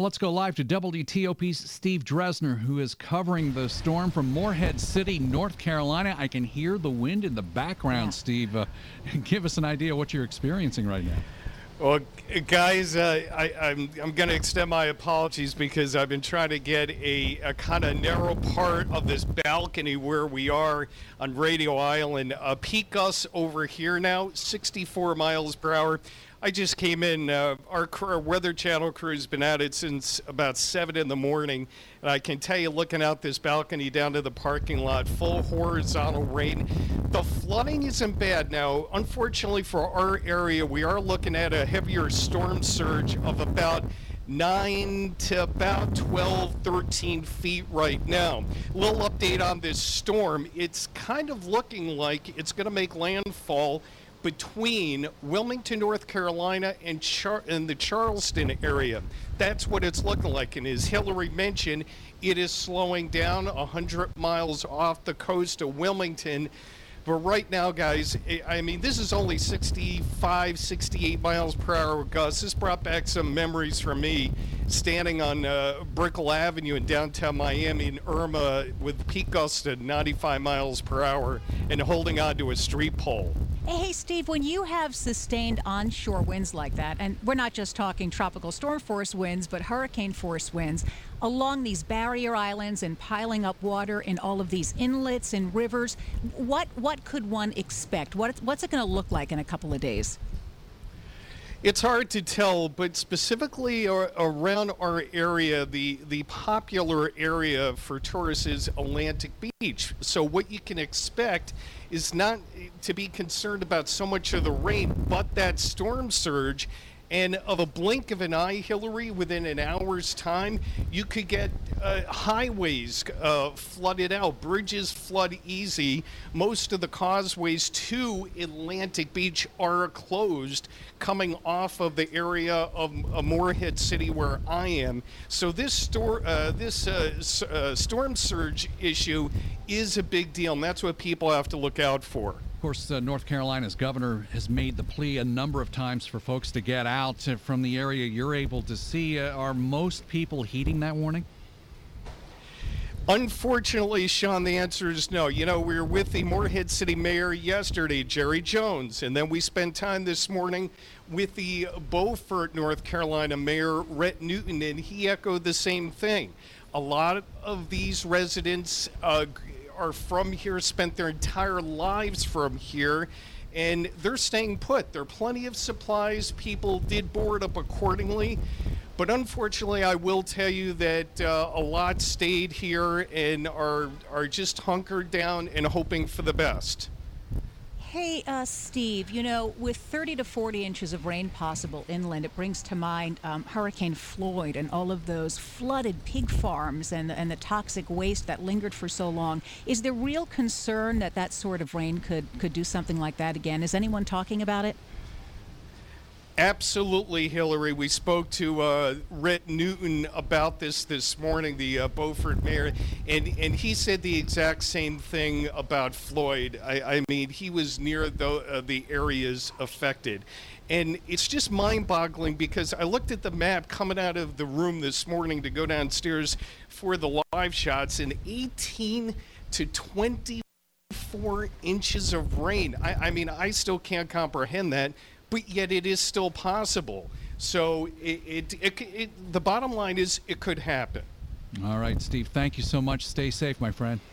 Well, let's go live to WTOP's Steve Dresner, who is covering the storm from Morehead City, North Carolina. I can hear the wind in the background, Steve. Give us an idea of what you're experiencing right now. Well, guys, I'm going to extend my apologies because I've been trying to get a kind of narrow part of this balcony where we are on Radio Island. Peak gusts over here now, 64 miles per hour. I just came in. Our Weather Channel crew has been at it since about 7 in the morning. And I can tell you, looking out this balcony down to the parking lot, full horizontal rain. The flooding isn't bad now. Unfortunately for our area, we are looking at a heavier storm surge of about 9 to about 12, 13 feet right now. A little update on this storm. It's kind of looking like it's going to make landfall between Wilmington, North Carolina, and the Charleston area. That's what it's looking like. And as Hillary mentioned, it is slowing down 100 miles off the coast of Wilmington. But right now, guys, I mean, this is only 65, 68 miles per hour gusts. This brought back some memories for me standing on Brickell Avenue in downtown Miami in Irma with peak gusts at 95 miles per hour and holding on to a street pole. Hey, Steve, when you have sustained onshore winds like that, and we're not just talking tropical storm force winds, but hurricane force winds, along these barrier islands and piling up water in all of these inlets and rivers, what could one expect? What's it going to look like in a couple of days? It's hard to tell, but specifically around our area, the popular area for tourists is Atlantic Beach. So what you can expect is not to be concerned about so much of the rain, but that storm surge. And of a blink of an eye, Hillary, within an hour's time, you could get highways flooded out, bridges flood easy. Most of the causeways to Atlantic Beach are closed coming off of the area of Morehead City where I am. So this storm surge issue is a big deal, and that's what people have to look out for. Of course, North Carolina's governor has made the plea a number of times for folks to get out from the area you're able to see. Are most people heeding that warning? Unfortunately, Sean, the answer is no. You know, we were with the Morehead City Mayor yesterday, Jerry Jones, and then we spent time this morning with the Beaufort, North Carolina Mayor, Rhett Newton, and he echoed the same thing. A lot of these residents are from here, spent their entire lives from here, and they're staying put. There are plenty of supplies. People did board up accordingly. But unfortunately, I will tell you that a lot stayed here and are just hunkered down and hoping for the best. Hey, Steve, you know, with 30 to 40 inches of rain possible inland, it brings to mind Hurricane Floyd and all of those flooded pig farms and the toxic waste that lingered for so long. Is there real concern that that sort of rain could do something like that again? Is anyone talking about it? Absolutely, Hillary. We spoke to Rhett Newton about this morning, the Beaufort mayor, and he said the exact same thing about Floyd. I mean, he was near the areas affected. And it's just mind-boggling because I looked at the map coming out of the room this morning to go downstairs for the live shots, and 18 to 24 inches of rain. I mean, I still can't comprehend that. But yet it is still possible. So the bottom line is it could happen. All right, Steve, thank you so much. Stay safe, my friend.